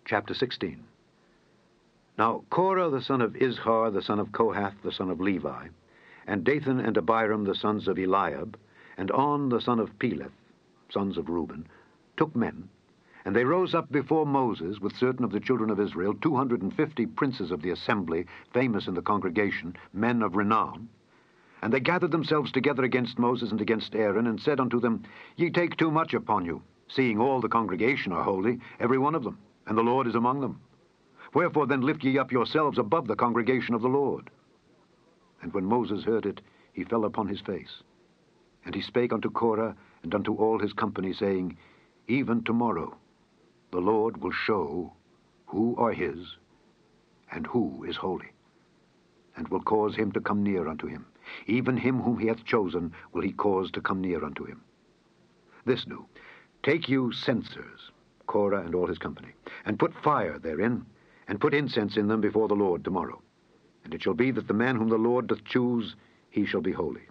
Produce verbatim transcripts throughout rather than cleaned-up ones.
Chapter sixteen. Now Korah the son of Izhar, the son of Kohath, the son of Levi, and Dathan and Abiram, the sons of Eliab, and On, the son of Peleth, sons of Reuben, took men, and they rose up before Moses with certain of the children of Israel, two hundred and fifty princes of the assembly, famous in the congregation, men of renown. And they gathered themselves together against Moses and against Aaron, and said unto them, Ye take too much upon you, seeing all the congregation are holy, every one of them, and the Lord is among them. Wherefore then lift ye up yourselves above the congregation of the Lord. And when Moses heard it, he fell upon his face. And he spake unto Korah and unto all his company, saying, Even tomorrow the Lord will show who are his, and who is holy, and will cause him to come near unto him. Even him whom he hath chosen will he cause to come near unto him. This do, take you censers, Korah and all his company, and put fire therein, and put incense in them before the Lord tomorrow. And it shall be that the man whom the Lord doth choose, he shall be holy.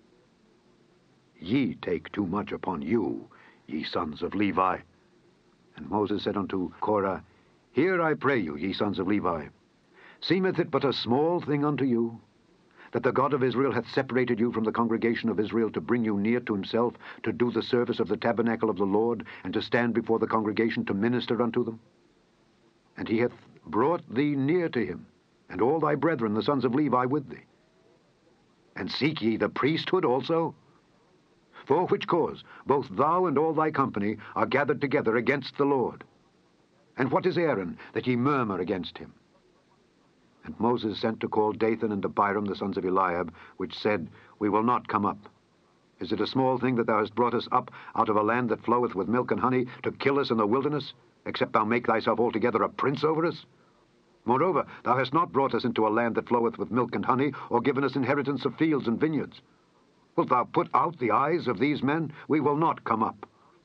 Ye take too much upon you, ye sons of Levi. And Moses said unto Korah, Hear, I pray you, ye sons of Levi. Seemeth it but a small thing unto you, that the God of Israel hath separated you from the congregation of Israel to bring you near to himself, to do the service of the tabernacle of the Lord, and to stand before the congregation to minister unto them? And he hath brought thee near to him, and all thy brethren, the sons of Levi, with thee. And seek ye the priesthood also? For which cause both thou and all thy company are gathered together against the Lord. And what is Aaron, that ye murmur against him? And Moses sent to call Dathan and Abiram, the sons of Eliab, which said, We will not come up. Is it a small thing that thou hast brought us up out of a land that floweth with milk and honey, to kill us in the wilderness, except thou make thyself altogether a prince over us? Moreover, thou hast not brought us into a land that floweth with milk and honey, or given us inheritance of fields and vineyards. Wilt thou put out the eyes of these men? We will not come up.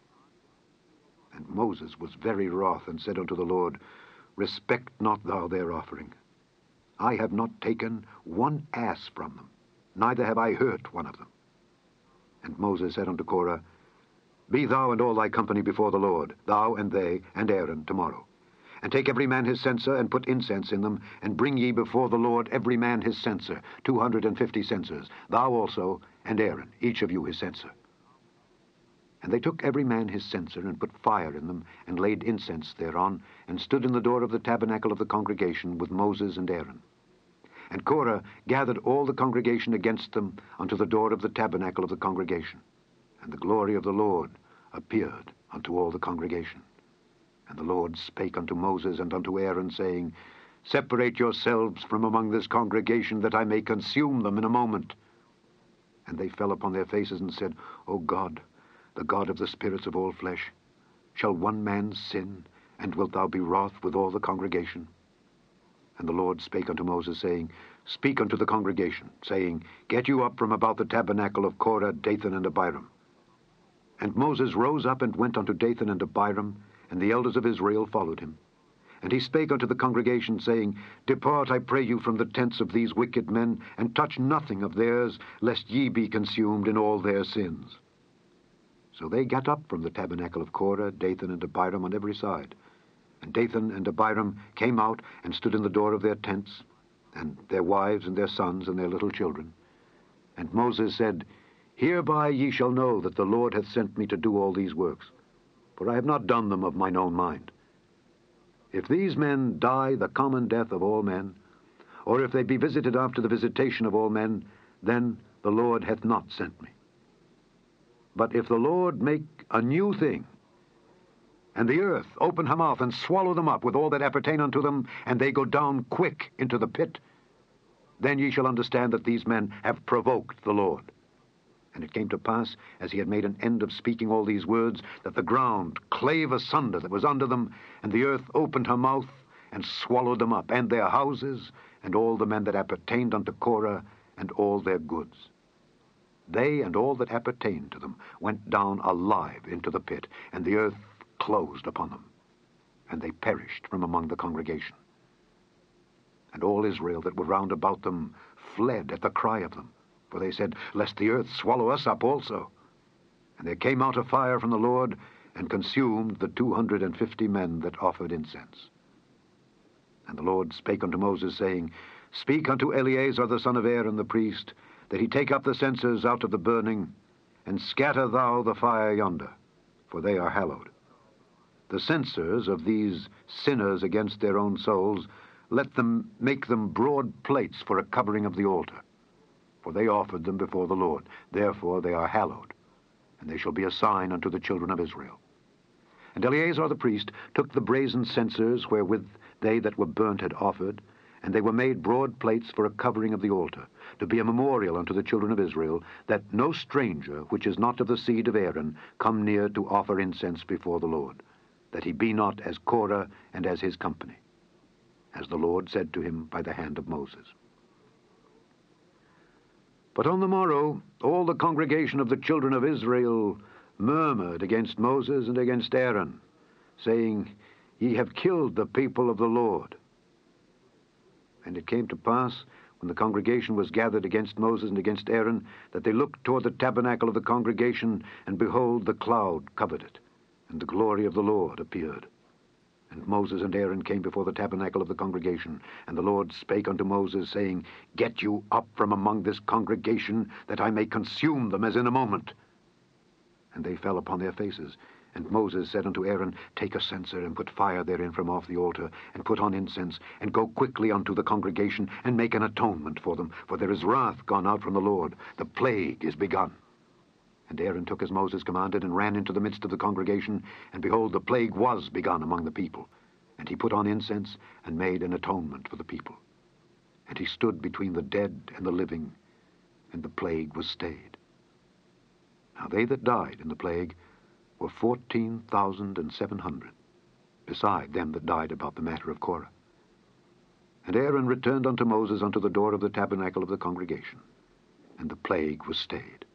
And Moses was very wroth, and said unto the Lord, Respect not thou their offering. I have not taken one ass from them, neither have I hurt one of them. And Moses said unto Korah, Be thou and all thy company before the Lord, thou and they and Aaron, tomorrow. And take every man his censer, and put incense in them, and bring ye before the Lord every man his censer, two hundred and fifty censers, thou also, and Aaron, each of you his censer. And they took every man his censer, and put fire in them, and laid incense thereon, and stood in the door of the tabernacle of the congregation with Moses and Aaron. And Korah gathered all the congregation against them unto the door of the tabernacle of the congregation. And the glory of the Lord appeared unto all the congregation. And the Lord spake unto Moses and unto Aaron, saying, Separate yourselves from among this congregation, that I may consume them in a moment. And they fell upon their faces and said, O God, the God of the spirits of all flesh, shall one man sin, and wilt thou be wroth with all the congregation? And the Lord spake unto Moses, saying, Speak unto the congregation, saying, Get you up from about the tabernacle of Korah, Dathan, and Abiram. And Moses rose up and went unto Dathan and Abiram, and the elders of Israel followed him. And he spake unto the congregation, saying, Depart, I pray you, from the tents of these wicked men, and touch nothing of theirs, lest ye be consumed in all their sins. So they got up from the tabernacle of Korah, Dathan, and Abiram on every side. And Dathan and Abiram came out and stood in the door of their tents, and their wives and their sons and their little children. And Moses said, Hereby ye shall know that the Lord hath sent me to do all these works, for I have not done them of mine own mind. If these men die the common death of all men, or if they be visited after the visitation of all men, then the Lord hath not sent me. But if the Lord make a new thing, and the earth open her mouth and swallow them up with all that appertain unto them, and they go down quick into the pit, then ye shall understand that these men have provoked the Lord. And it came to pass, as he had made an end of speaking all these words, that the ground clave asunder that was under them, and the earth opened her mouth, and swallowed them up, and their houses, and all the men that appertained unto Korah, and all their goods. They and all that appertained to them went down alive into the pit, and the earth closed upon them, and they perished from among the congregation. And all Israel that were round about them fled at the cry of them, for they said, Lest the earth swallow us up also. And there came out a fire from the Lord, and consumed the two hundred and fifty men that offered incense. And the Lord spake unto Moses, saying, Speak unto Eleazar the son of Aaron the priest, that he take up the censers out of the burning, and scatter thou the fire yonder, for they are hallowed. The censers of these sinners against their own souls, let them make them broad plates for a covering of the altar, for they offered them before the Lord. Therefore they are hallowed, and they shall be a sign unto the children of Israel. And Eleazar the priest took the brazen censers wherewith they that were burnt had offered, and they were made broad plates for a covering of the altar, to be a memorial unto the children of Israel, that no stranger which is not of the seed of Aaron come near to offer incense before the Lord, that he be not as Korah and as his company, as the Lord said to him by the hand of Moses. But on the morrow all the congregation of the children of Israel murmured against Moses and against Aaron, saying, Ye have killed the people of the Lord. And it came to pass, when the congregation was gathered against Moses and against Aaron, that they looked toward the tabernacle of the congregation, and behold, the cloud covered it, and the glory of the Lord appeared. And Moses and Aaron came before the tabernacle of the congregation, and the Lord spake unto Moses, saying, Get you up from among this congregation, that I may consume them as in a moment. And they fell upon their faces. And Moses said unto Aaron, Take a censer, and put fire therein from off the altar, and put on incense, and go quickly unto the congregation, and make an atonement for them, for there is wrath gone out from the Lord, the plague is begun. And Aaron took as Moses commanded, and ran into the midst of the congregation, and behold, the plague was begun among the people. And he put on incense, and made an atonement for the people. And he stood between the dead and the living, and the plague was stayed. Now they that died in the plague were fourteen thousand and seven hundred, beside them that died about the matter of Korah. And Aaron returned unto Moses unto the door of the tabernacle of the congregation, and the plague was stayed.